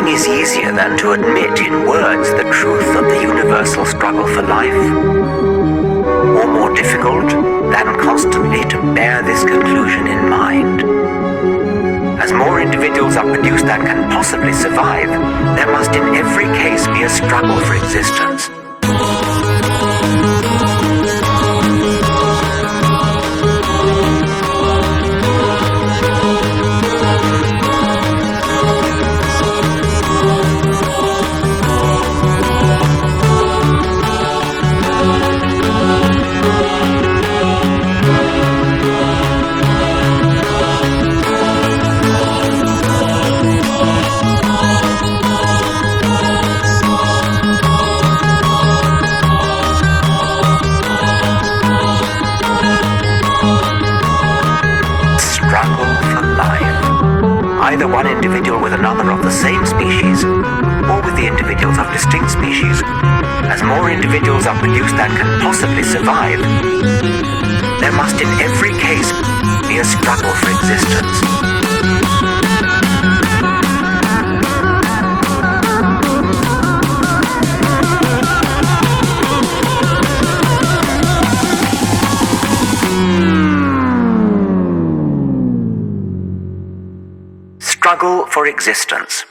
is easier than to admit in words the truth of the universal struggle for life, or more difficult than constantly to bear this conclusion in mind. As more individuals are produced than can possibly survive, there must in every case be a struggle for existence. Either one individual with another of the same species, or with the individuals of distinct species. As more individuals are produced than can possibly survive, there must in every case be a struggle for existence. Struggle for existence.